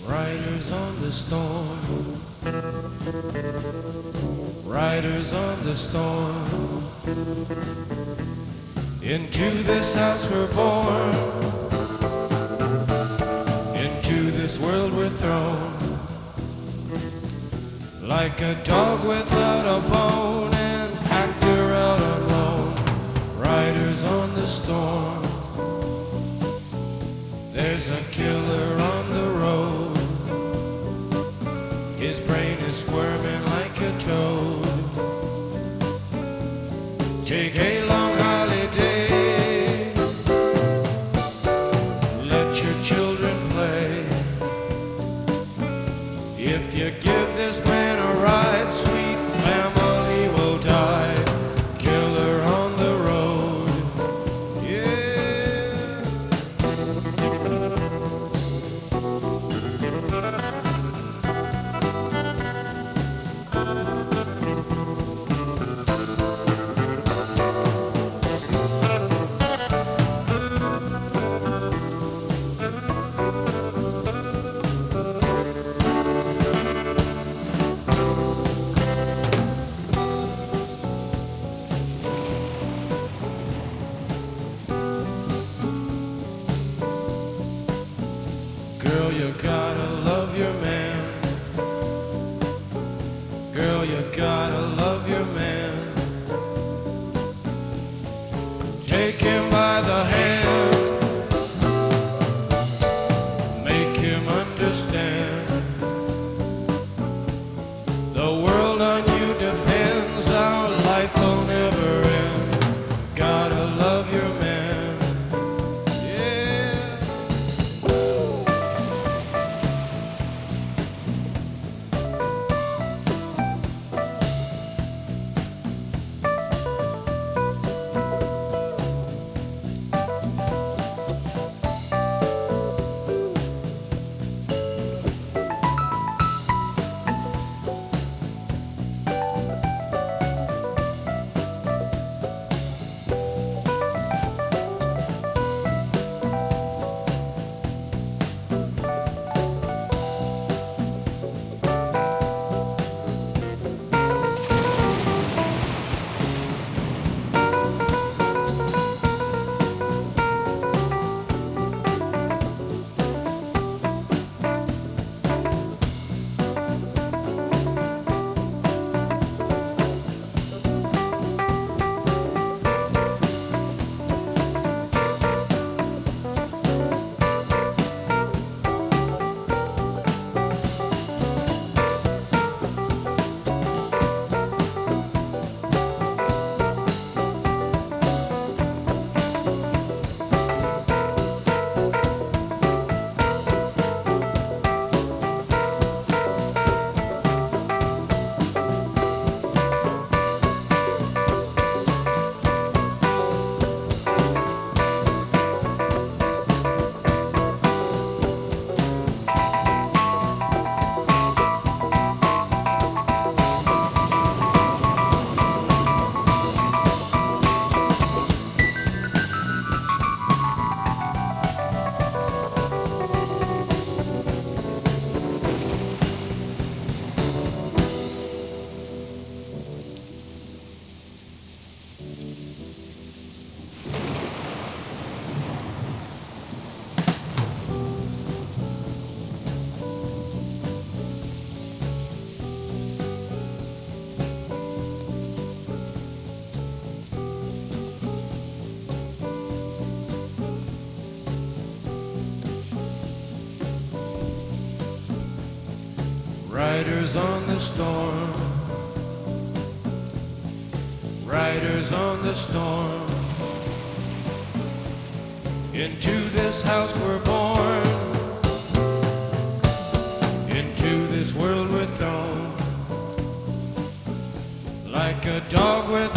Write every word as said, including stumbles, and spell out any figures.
Riders on the storm, riders on the storm. Into this house we're born, into this world we're thrown. Like a dog without a bone, an actor out alone. Riders on the storm. There's a killer on the road. His brain is squirming like a toad. Take a long holiday. Let your children play. If you give this man a ride, sweet family will die. Killer on the road. Yeah. Girl, you gotta love your man. Girl, you gotta love your man. Take him by the hand. Make him understand. The world on you depends. Our life will never end. Gotta love your man. Riders on the storm, riders on the storm. Into this house we're born, into this world we're thrown. Like a dog with